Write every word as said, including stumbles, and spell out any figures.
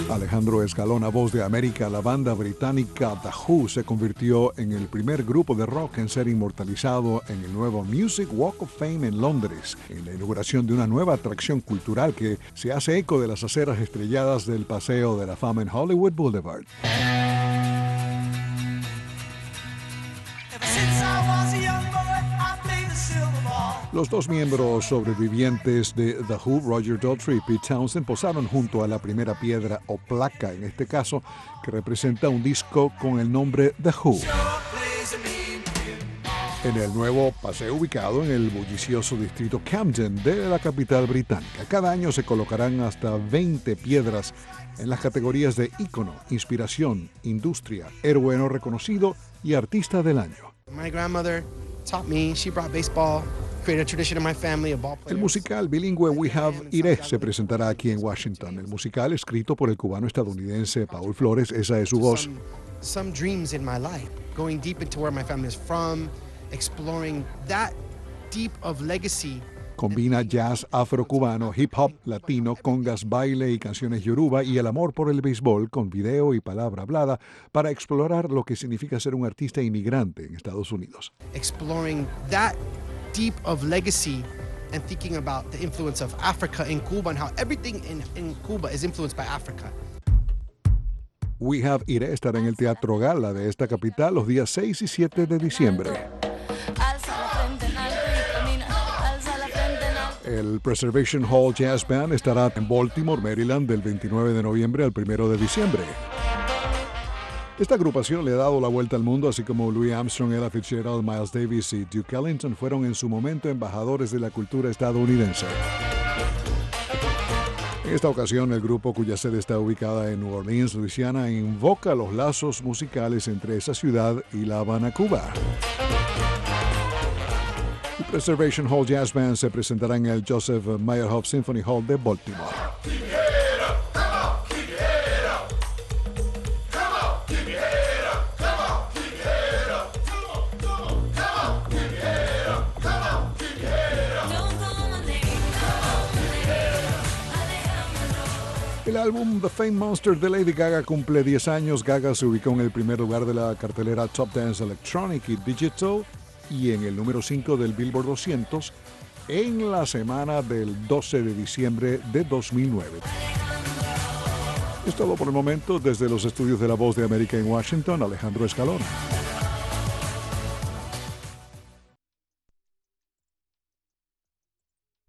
Alejandro Escalona, Voz de América. La banda británica The Who se convirtió en el primer grupo de rock en ser inmortalizado en el nuevo Music Walk of Fame en Londres, en la inauguración de una nueva atracción cultural que se hace eco de las aceras estrelladas del Paseo de la Fama en Hollywood Boulevard. Los dos miembros sobrevivientes de The Who, Roger Daltrey y Pete Townshend, posaron junto a la primera piedra o placa, en este caso, que representa un disco con el nombre The Who. En el nuevo paseo ubicado en el bullicioso distrito Camden de la capital británica. Cada año se colocarán hasta veinte piedras en las categorías de ícono, inspiración, industria, héroe no reconocido y artista del año. My grandmother taught me, she brought baseball. El musical bilingüe We Have Iré se presentará aquí en Washington. El musical, escrito por el cubano-estadounidense Paul Flores, esa es su voz. Some dreams in my life, going deep into where my family is from, exploring that deep of legacy. Combina jazz afro-cubano, hip hop, latino, congas, baile y canciones yoruba y el amor por el béisbol con video y palabra hablada para explorar lo que significa ser un artista inmigrante en Estados Unidos. Exploring that deep of legacy and thinking about the influence of Africa in Cuba and how everything in, in Cuba is influenced by Africa. We Have Iré estará en el Teatro Gala de esta capital los días seis y siete de diciembre. El Preservation Hall Jazz Band estará en Baltimore, Maryland, del veintinueve de noviembre al primero de diciembre. Esta agrupación le ha dado la vuelta al mundo, así como Louis Armstrong, Ella Fitzgerald, Miles Davis y Duke Ellington fueron en su momento embajadores de la cultura estadounidense. En esta ocasión, el grupo, cuya sede está ubicada en New Orleans, Luisiana, invoca los lazos musicales entre esa ciudad y La Habana, Cuba. El Preservation Hall Jazz Band se presentará en el Joseph Meyerhoff Symphony Hall de Baltimore. El álbum The Fame Monster de Lady Gaga cumple diez años. Gaga se ubicó en el primer lugar de la cartelera Top Dance Electronic y Digital y en el número cinco del Billboard doscientos en la semana del doce de diciembre de dos mil nueve. Es todo por el momento. Desde los estudios de La Voz de América en Washington, Alejandro Escalona.